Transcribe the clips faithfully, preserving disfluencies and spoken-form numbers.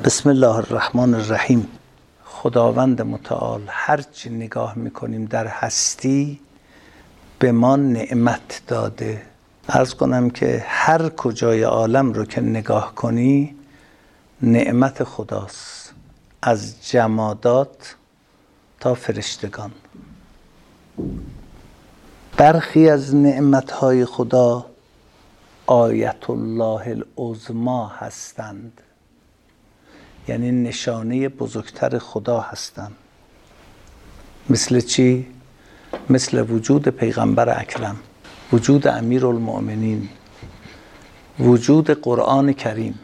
بسم الله الرحمن الرحیم. خداوند متعال هرچی نگاه میکنیم در هستی به ما نعمت داده. عرض کنم که هر کجای عالم رو که نگاه کنی نعمت خداست، از جمادات تا فرشتگان. برخی از نعمتهای خدا آیت الله العظمی هستند، یعنی نشانه بزرگتر خدا هستند. مثل چی؟ مثل وجود پیغمبر اکرم، وجود امیرالمؤمنین، وجود قرآن کریم،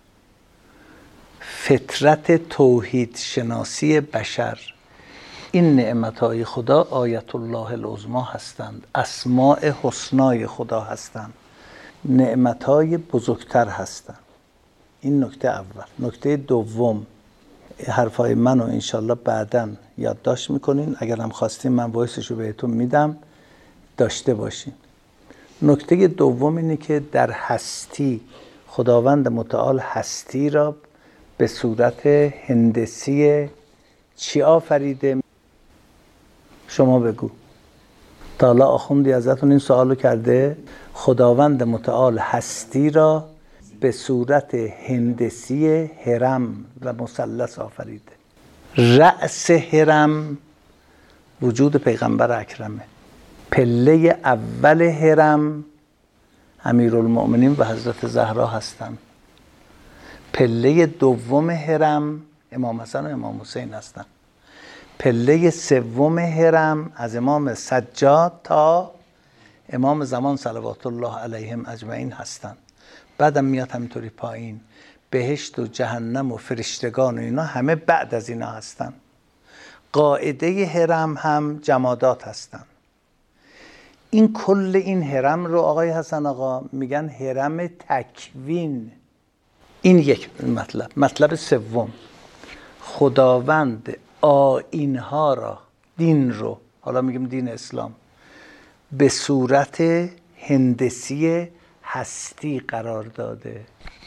فطرت توحید شناسی بشر. این نعمتهای خدا آیت الله العظمی هستند، اسماء حسنای خدا هستند، نعمتهای بزرگتر هستند. این نکته اول. نکته دوم، حرفای منو انشالله بعداً یادداشت میکنین، اگر هم خواستین من وایسشو بهتون میدم داشته باشین. نکته دوم اینه که در هستی خداوند متعال هستی را به صورت هندسی چی آفریده؟ شما بگو. تا حالا آخوندی ازتون این سوالو کرده؟ خداوند متعال هستی را به صورت هندسی هرم و مثلث آفریده. رأس هرم وجود پیغمبر اکرمه، پله اول هرم امیرالمؤمنین و حضرت زهرا هستند، پله دوم هرم امام حسن و امام حسین هستند، پله سوم هرم از امام سجاد تا امام زمان صلوات الله علیهم اجمعین هستند. بعدم میاد همینطوری پایین، بهشت و جهنم و فرشتگان و اینا همه بعد از اینا هستن. قاعده هرم هم جمادات هستن. این کل این هرم رو آقای حسن آقا میگن هرم تکوین. این یک مطلب. مطلب سوم، خداوند آیین‌ها را، دین رو، حالا میگیم دین اسلام، به صورت هندسی هستی قرار داده.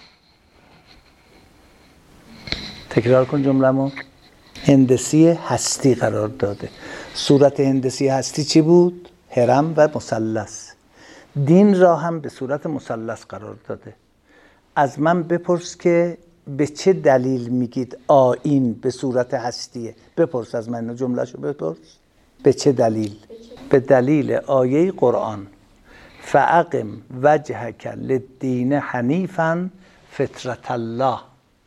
تکرار کن جمله‌مو. هندسی هستی قرار داده. صورت هندسی هستی چی بود؟ هرم و مثلث. دین را هم به صورت مثلث قرار داده. از من بپرس که به چه دلیل میگید آیین به صورت هستیه؟ بپرس از من، جمله‌شو بپرس. به چه دلیل؟ به دلیل آیه قرآن فاقم وجهک للدین حنیفا فطرت الله.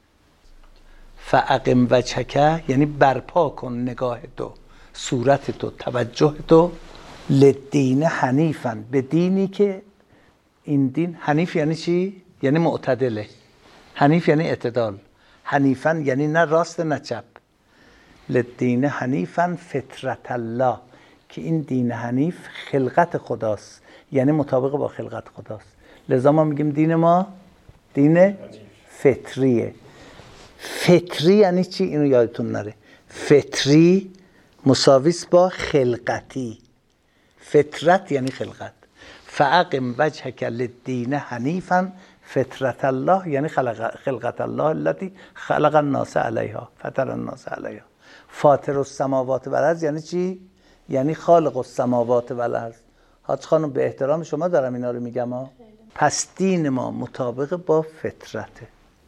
فاقم وجهک یعنی برپا کن نگاه تو، صورت تو، توجه تو، للدین حنیفا، به دینی که این دین حنیف یعنی چی؟ یعنی معتدله. حنیف یعنی اعتدال. حنیفا یعنی نه راست نه چپ. للدین حنیفا فطرت الله، که این دین حنیف خلقت خداست، یعنی مطابق با خلقت خداست. لذا ما میگیم دین ما دین فطریه. فطری یعنی چی؟ اینو یادتون نره. فطری مساویس با خلقتی. فطرت یعنی خلقت. فاقم وجهک للدین حنیفا فطرت الله یعنی خلق خلقت الله التي خلق الناس علیها، فطر الناس علیها. فاطر السماوات والارض یعنی چی؟ یعنی خالق السماوات والارض. حاج خانم به احترام شما دارم اینا رو میگم ها. پس دین ما مطابق با فطرته.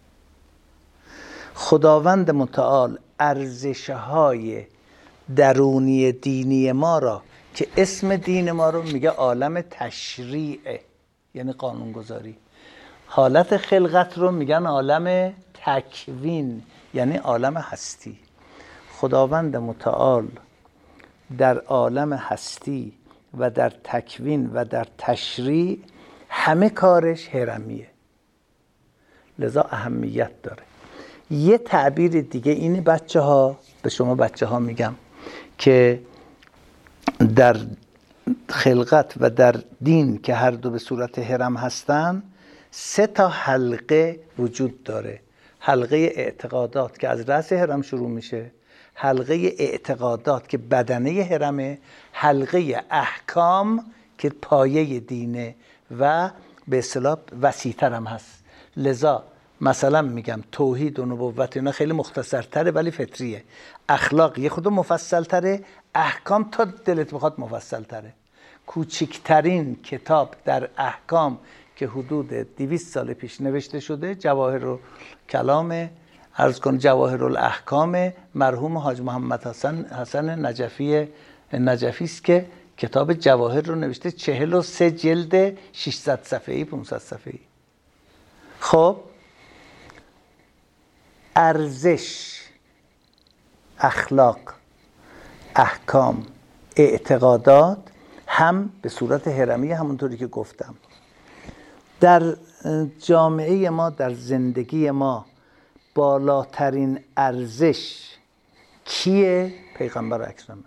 خداوند متعال ارزش‌های درونی دینی ما را که اسم دین ما رو میگه عالم تشریعه، یعنی قانونگذاری. حالت خلقت رو میگن عالم تکوین، یعنی عالم هستی. خداوند متعال در عالم هستی و در تکوین و در تشریع همه کارش هرمیه، لذا اهمیت داره. یه تعبیر دیگه اینه بچه ها، به شما بچه ها میگم که در خلقت و در دین که هر دو به صورت هرم هستن، سه تا حلقه وجود داره. حلقه اعتقادات که از رأس هرم شروع میشه، حلقه اعتقادات که بدنه هرمه، حلقه احکام که پایه دینه و به اصطلاح وسیع‌تر هم هست. لذا مثلا میگم توحید و نبوت اینا خیلی مختصرتره ولی فطریه. اخلاق یه خود مفصلتره، احکام تا دلت بخواد مفصلتره. کوچکترین کتاب در احکام که حدود دویست سال پیش نوشته شده جواهر کلام عرض کن جواهر الاحکام مرحوم حاج محمد حسن حسن نجفی نجفی است که کتاب جواهر رو نوشته، چهل و سه جلد ششصد صفحه‌ای پانصد صفحه‌ای. خب ارزش، اخلاق، احکام، اعتقادات هم به صورت هرمی همونطوری که گفتم در جامعه ما، در زندگی ما بالاترین ارزش کیه؟ پیغمبر اکرمه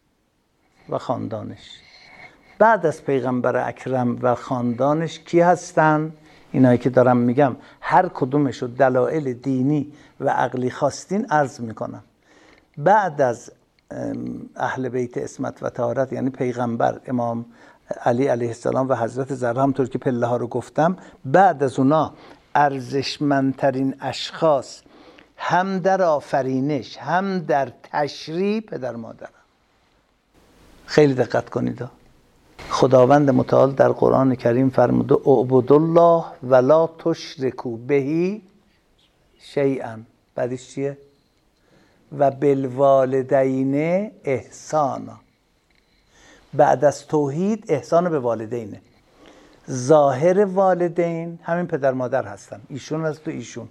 و خاندانش. بعد از پیغمبر اکرم و خاندانش کی هستن؟ اینایی که دارم میگم هر کدومشو دلایل دینی و عقلی خواستین عرض میکنم. بعد از اهل بیت عصمت و طهارت یعنی پیغمبر، امام علی علیه السلام و حضرت زهرا، همونطور که پله ها رو گفتم، بعد از اونا ارزشمندترین اشخاص هم در آفرینش هم در تشریع پدر مادرم. خیلی دقت کنید. خداوند متعال در قرآن کریم فرموده اعبدوا الله ولا تشرکوا به شیئا. بعدش چیه؟ و بالوالدین احسانا. بعد از توحید احسان به والدینه. ظاهر والدین همین پدر مادر هستن، ایشون از تو ایشون.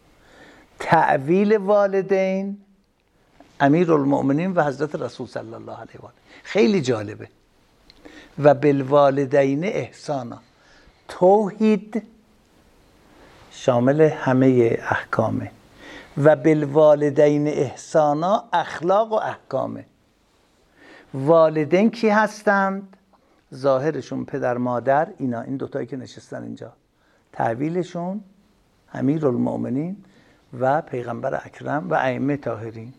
تعویل والدین امیرالمؤمنین و حضرت رسول صلی الله علیه و آله. خیلی جالبه. و بالوالدین احسانا. توحید شامل همه احکامه و بالوالدین احسانا اخلاق و احکامه. والدین کی هستند؟ ظاهرشون پدر مادر، اینا این دوتایی که نشستن اینجا. تعویلشون امیرالمؤمنین و پیغمبر اکرم و ائمه طاهرین.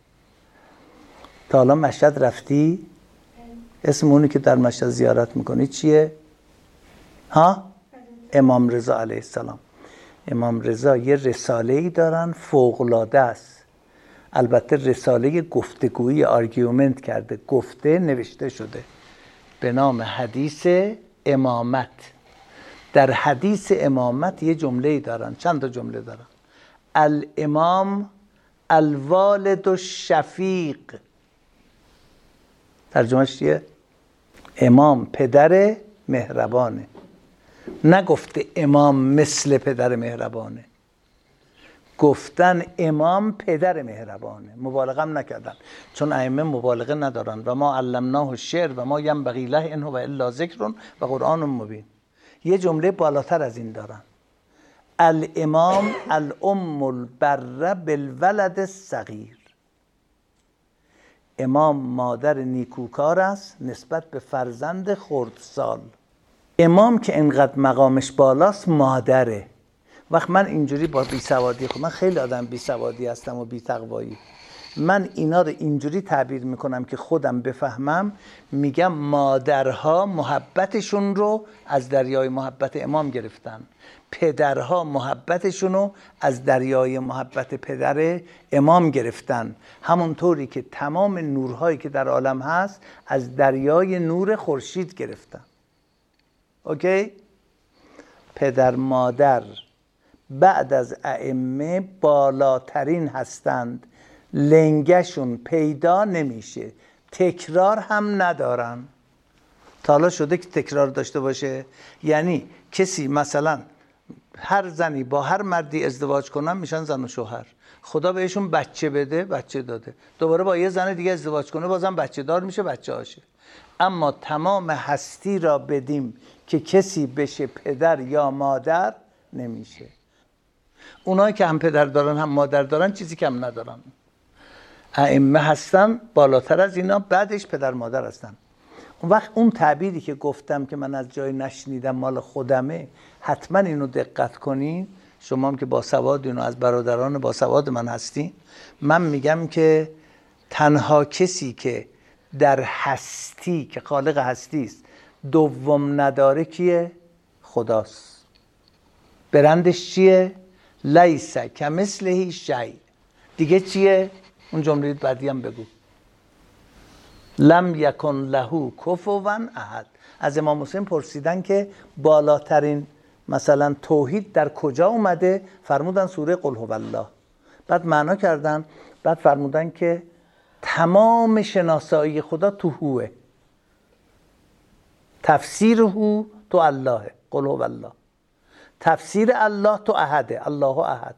تا حالا مشهد رفتی؟ اسم اونی که در مشهد زیارت میکنی چیه؟ ها؟ امام رضا علیه السلام. امام رضا یه رساله‌ای دارن فوق‌العاده است. البته رساله گفتگویی، آرگومنت کرده، گفته نوشته شده به نام حدیث امامت. در حدیث امامت یه جمله‌ای دارن، چند تا جمله دارن. الامام الوالد الشفیق. ترجمهش چیه؟ امام پدر مهربانه. نگفته امام مثل پدر مهربانه، گفتن امام پدر مهربانه. مبالغه هم نکردن، چون ائمه مبالغه ندارن. و ما علمناه الشعر و ما ینبغی له ان هو الا ذکر و قرآن مبین. یه جمله بالاتر از این دارن. الامام الام البر بالولد الصغیر. امام مادر نیکوکار است نسبت به فرزند خردسال. امام که انقدر مقامش بالاست مادره. وقت من اینجوری با بیسوادی خود، من خیلی آدم بیسوادی هستم و بی‌تقوایی، من اینا رو اینجوری تعبیر میکنم که خودم بفهمم. میگم مادرها محبتشون رو از دریای محبت امام گرفتن، پدرها محبتشون رو از دریای محبت پدر امام گرفتن. همونطوری که تمام نورهایی که در عالم هست از دریای نور خورشید گرفتن. اوکی؟ پدر مادر بعد از ائمه بالاترین هستند. لنگشون پیدا نمیشه، تکرار هم ندارن. تا حالا شده که تکرار داشته باشه؟ یعنی کسی مثلا هر زنی با هر مردی ازدواج کنن میشن زن و شوهر. خدا بهشون بچه بده، بچه داده. دوباره با یه زن دیگه ازدواج کنه بازم بچه دار میشه، بچه هاشه. اما تمام هستی را بدیم که کسی بشه پدر یا مادر نمیشه. اونایی که هم پدر دارن هم مادر دارن چیزی کم ندارن. ائمه هستن بالاتر از اینا، بعدش پدر مادر هستن. اون وقت اون تعبیری که گفتم که من از جای نشنیدم مال خودمه، حتما اینو دقت کنین. شما هم که با سوادین و از برادران با سواد من هستین. من میگم که تنها کسی که در هستی که خالق هستی است دوم نداره کیه؟ خداست. برندش چیه؟ لیس کمثله شیء. دیگه چیه؟ اون جمله بعدی هم بگو. لم یکن له کفوا احد. از امام حسین پرسیدن که بالاترین مثلا توحید در کجا اومده؟ فرمودن سوره قل هو الله. بعد معنا کردن، بعد فرمودن که تمام شناسایی خدا تو هوه، تفسیر هو تو الله، قل هو الله. تفسیر الله تو احده، الله احد.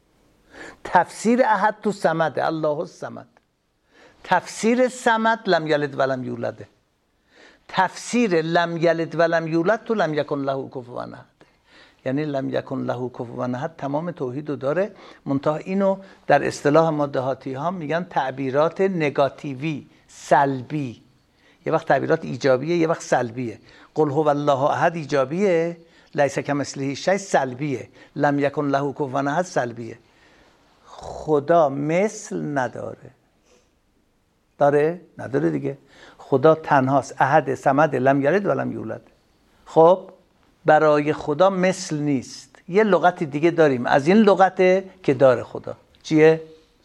تفسیر احد تو صمد، الله الصمد. تفسیر صمد لم یلد ولم یولده. تفسیر لم یلد ولم یولد تو لم یکن له کفوا احد. یعنی لم یکن له کفوا احد تمام توحید رو داره، منتها اینو در اصطلاح ما دهاتی ها میگن تعبیرات نگاتیوی، سلبی. یه وقت تعبیرات ایجابیه، یه وقت سلبیه. قل هو الله احد ایجابیه، لیس کمثله شیء سلبیه، لم یکن له کفوا احد سلبیه. خدا مثل نداره. داره؟ نداره دیگه. خدا تنهاست، احد، صمد، لم یلد و لم یولد. خب برای خدا مثل نیست. یه لغت دیگه داریم، از این لغته که داره خدا. چیه؟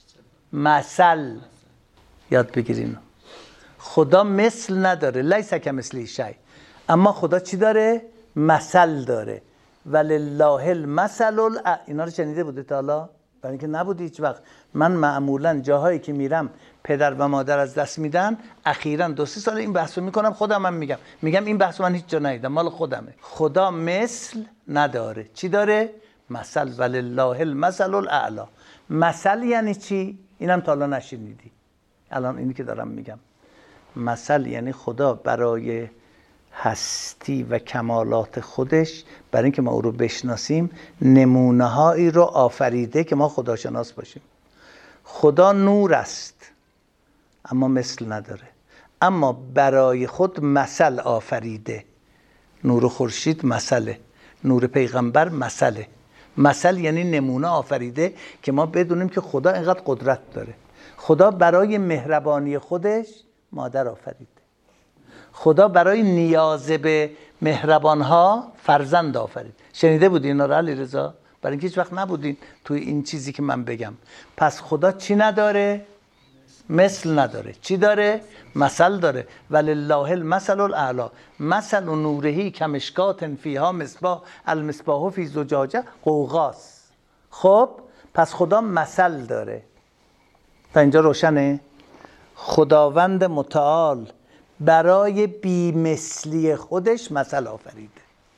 مثل. یاد بگیرین. خدا مثل نداره، لیس کمثله شیء. اما خدا چی داره؟ مثل داره. ولله المثل الاعلی. اینا رو شنیده بودید تا حالا؟ برای اینکه نبود هیچ وقت. من معمولا جاهایی که میرم پدر و مادر از دست میدن، اخیراً دو سه سال این بحثو میکنم، خودم هم میگم میگم این بحثو من هیچ جا ندیدم، مال خودمه. خدا مثل نداره. چی داره؟ مثل. ولله المثل الاعلی. مثل یعنی چی؟ اینم تا حالا نشنیدی. الان اینی که دارم میگم. مثل یعنی خدا برای هستی و کمالات خودش، برای اینکه ما او رو بشناسیم، نمونه هایی رو آفریده که ما خداشناس باشیم. خدا نور است اما مثل نداره، اما برای خود مثل آفریده. نور خورشید مثله، نور پیغمبر مثله. مثل یعنی نمونه آفریده که ما بدونیم که خدا اینقدر قدرت داره. خدا برای مهربانی خودش مادر آفریده. خدا برای نیاز به مهربانها فرزند آفرید. شنیده بودین اینا رو علیرضا؟ برای اینکه هیچ وقت نبودین توی این چیزی که من بگم. پس خدا چی نداره؟ مثل نداره. چی داره؟ مثل داره. ولله المثل الاعلی. مثل نوره کمشکات فیها مصباح، المصباح فی زجاجه قوقاس. خب پس خدا مثل داره. تا اینجا روشنه؟ خداوند متعال برای بیمثلی خودش مثل آفریده.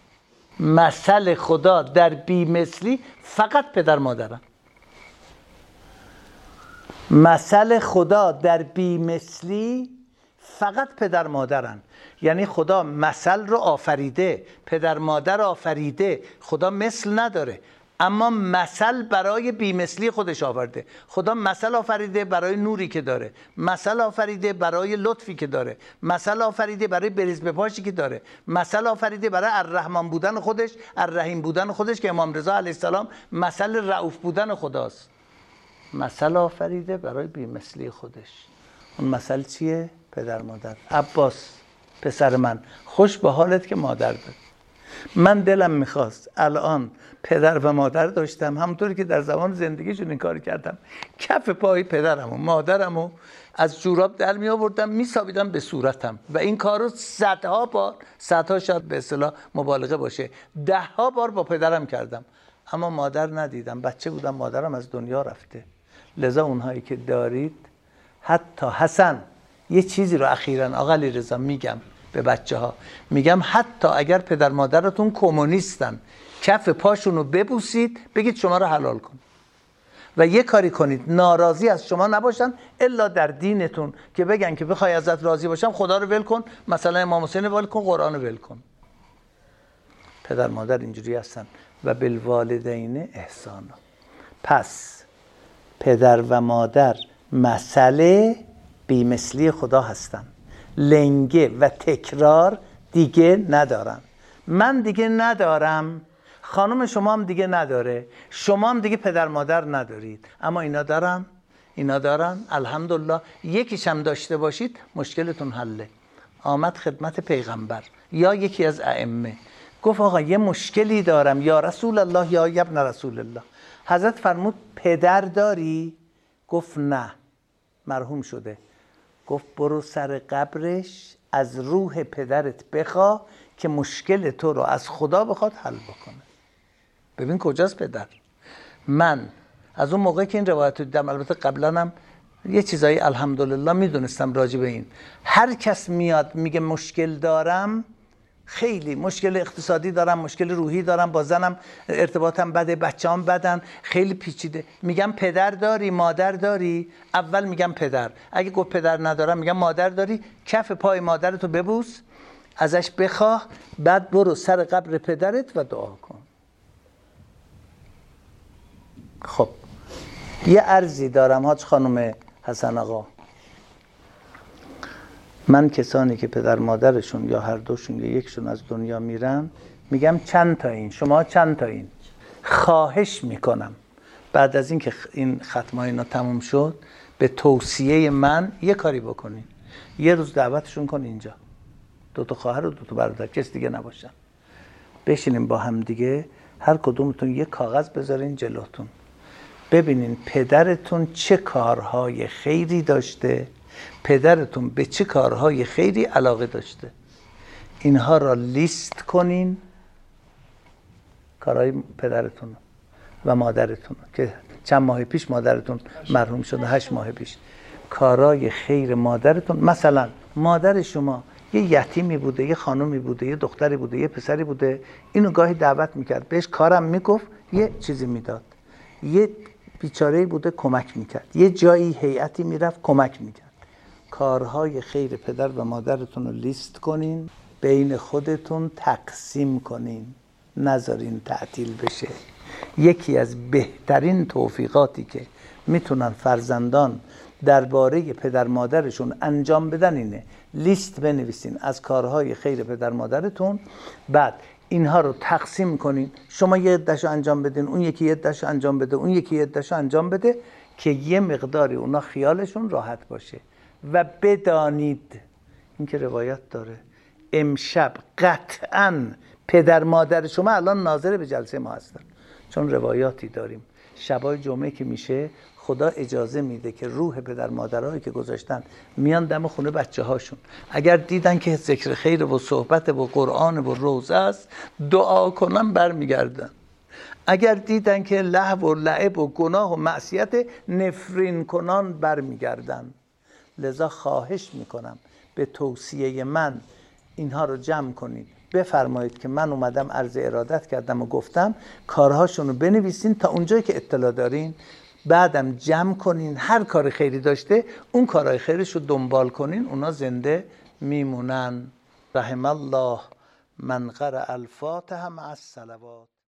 مثل خدا در بیمثلی فقط پدر مادرن. مثل خدا در بیمثلی فقط پدر مادرن. یعنی خدا مثل رو آفریده، پدر مادر آفریده. خدا مثل نداره، اما مثل برای بیمثلی خودش آورده. خدا مثل آفریده برای نوری که داره، مثل آفریده برای لطفی که داره، مثل آفریده برای بریز به پاشی که داره، مثل آفریده برای الرحمن بودن خودش، الرحیم بودن خودش که امام رضا علیه السلام مثل رؤوف بودن خداست. مثل آفریده برای بیمثلی خودش. اون مثل چیه؟ پدر مادر. عباس پسر من، خوش به حالت که مادر داری. من دلم میخواست الان پدر و مادر داشتم، همونطوری که در زمان زندگیشون این کار کردم، کف پای پدرم و مادرم رو از جوراب در می آوردم میسابیدم به صورتم و این کار رو صدها بار، صدها شاید به اصطلاح مبالغه باشه، ده ها بار با پدرم کردم، اما مادر ندیدم. بچه بودم، مادرم از دنیا رفته. لذا اونهایی که دارید، حتی حسن یه چیزی رو اخیراً آقا علیرضا میگم به بچه ها، میگم حتی اگر پدر مادرتون کمونیستن، کف پاشون رو ببوسید، بگید شما رو حلال کن و یه کاری کنید ناراضی از شما نباشن الا در دینتون، که بگن که بخوای ازت راضی باشم خدا رو ول کن، مثلا امام حسین ول کن، قرآن رو ول کن. پدر مادر اینجوری هستن. و بالوالدین احسانا. پس پدر و مادر مسئله بیمثلی خدا هستن، لنگه و تکرار دیگه ندارن. من دیگه ندارم، خانم شما هم دیگه نداره، شما هم دیگه پدر مادر ندارید، اما اینا دارن، اینا دارن. الحمدلله. یکیش هم داشته باشید مشکلتون حله. آمد خدمت پیغمبر یا یکی از ائمه، گفت آقا یه مشکلی دارم یا رسول الله یا ابن رسول الله. حضرت فرمود پدر داری؟ گفت نه، مرحوم شده. گفت برو سر قبرش از روح پدرت بخواه که مشکل تو رو از خدا بخواد حل بکنه. ببین کجاست پدر. من از اون موقع که این روایت رو دیدم، البته قبلا هم یه چیزایی الحمدلله میدونستم راجع به این، هر کس میاد میگه مشکل دارم، خیلی مشکل اقتصادی دارم، مشکل روحی دارم، با زنم ارتباطم بده، بچه‌ام بدن، خیلی پیچیده، میگم پدر داری؟ مادر داری؟ اول میگم پدر. اگه گفت پدر ندارم میگم مادر داری؟ کف پای مادرتو ببوس، ازش بخواه، بعد برو سر قبر پدرت و دعا کن. خب یه عرضی دارم حاج خانم حسن آقا. من کسانی که پدر مادرشون یا هر دوشون یا یکشون از دنیا میرن میگم چند تا این، شما چند تا این، خواهش میکنم بعد از این که این ختمای اینا تموم شد به توصیه من یه کاری بکنین، یه روز دعوتشون کن اینجا، دو تا خواهر و دو تا برادر، کس دیگه نباشن، بشینیم با هم دیگه، هر کدومتون یه کاغذ بذارین جلوتون، ببینین پدرتون چه کارهای خیری داشته، پدرتون به چه کارهای خیری علاقه داشته، اینها را لیست کنین، کارهای پدرتون و مادرتون که چند ماه پیش مادرتون مرحوم شده، هشت ماه پیش، کارهای خیر مادرتون. مثلا مادر شما یه یتیمی بوده، یه خانومی بوده، یه دختری بوده، یه پسری بوده، اینو گاهی دعوت میکرد، بهش کارم میگفت، یه چیزی میداد، یه بیچاره‌ای بوده کمک میکرد، یه جایی هیئتی میرفت کمک میکرد. کارهای خیر پدر و مادرتون رو لیست کنین، بین خودتون تقسیم کنین، نذارین تعطیل بشه. یکی از بهترین توفیقاتی که میتونن فرزندان درباره پدر مادرشون انجام بدن اینه، لیست بنویسین از کارهای خیر پدر مادرتون، بعد اینها رو تقسیم کنین، شما یه عده‌شو انجام بدین، اون یکی یه عده‌شو انجام بده، اون یکی یه عده‌شو انجام بده، که یه مقداری اونا خیالشون راحت باشه. و بدانید این که روایت داره، امشب قطعاً پدر مادر شما الان ناظر به جلسه ما هستن، چون روایاتی داریم شبای جمعه که میشه خدا اجازه میده که روح پدر مادرهایی که گذاشتن میان دم خونه بچه هاشون، اگر دیدن که ذکر خیر و صحبت و قرآن و روزه است دعا کنن برمیگردن، اگر دیدن که لهو و لعب و گناه و معصیت نفرین کنان برمیگردن. لذا خواهش میکنم به توصیه من اینها رو جمع کنید، بفرمایید که من اومدم عرض ارادت کردم و گفتم کارهاشون رو بنویسین تا اونجایی که اطلاع دارین، بعدم جمع کنین، هر کار خیری داشته اون کارهای خیرش رو دنبال کنین، اونا زنده میمونن. رحم الله من قرأ الفاتحه مع الصلوات.